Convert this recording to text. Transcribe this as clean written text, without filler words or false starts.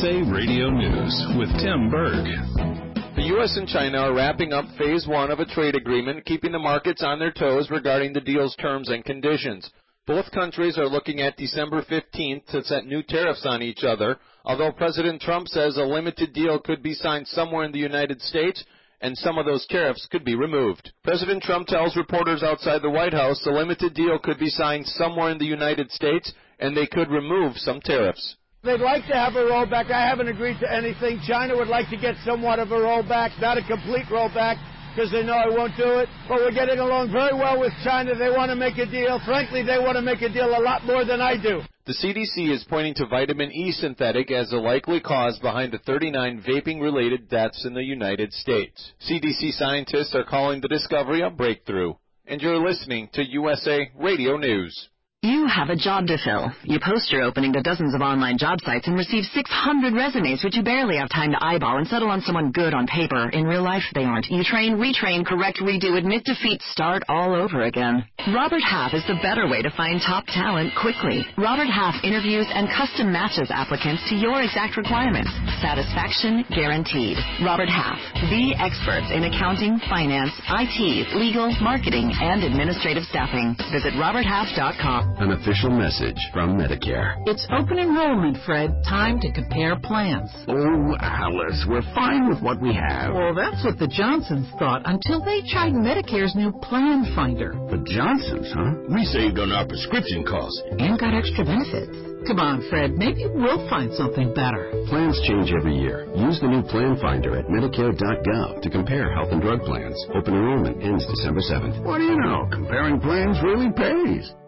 USA Radio News with Tim Berg. The U.S. and China are wrapping up Phase 1 of a trade agreement, keeping the markets on their toes regarding the deal's terms and conditions. Both countries are looking at December 15th to set new tariffs on each other, although President Trump says a limited deal could be signed somewhere in the United States, and some of those tariffs could be removed. President Trump tells reporters outside the White House the limited deal could be signed somewhere in the United States, and they could remove some tariffs. They'd like to have a rollback. I haven't agreed to anything. China would like to get somewhat of a rollback, not a complete rollback, because they know I won't do it. But we're getting along very well with China. They want to make a deal. Frankly, they want to make a deal a lot more than I do. The CDC is pointing to vitamin E synthetic as the likely cause behind the 39 vaping-related deaths in the United States. CDC scientists are calling the discovery a breakthrough. And you're listening to USA Radio News. You have a job to fill. You post your opening to dozens of online job sites and receive 600 resumes, which you barely have time to eyeball and settle on someone good on paper. In real life, they aren't. You train, retrain, correct, redo, admit defeat, start all over again. Robert Half is the better way to find top talent quickly. Robert Half interviews and custom matches applicants to your exact requirements. Satisfaction guaranteed. Robert Half, the experts in accounting, finance, IT, legal, marketing, and administrative staffing. Visit roberthalf.com. An official message from Medicare. It's open enrollment, Fred. Time to compare plans. Oh, Alice, we're fine with what we have. Well, that's what the Johnsons thought until they tried Medicare's new Plan Finder. The Johnsons, huh? We saved on our prescription costs. And got extra benefits. Come on, Fred. Maybe we'll find something better. Plans change every year. Use the new Plan Finder at Medicare.gov to compare health and drug plans. Open enrollment ends December 7th. What do you know? Comparing plans really pays.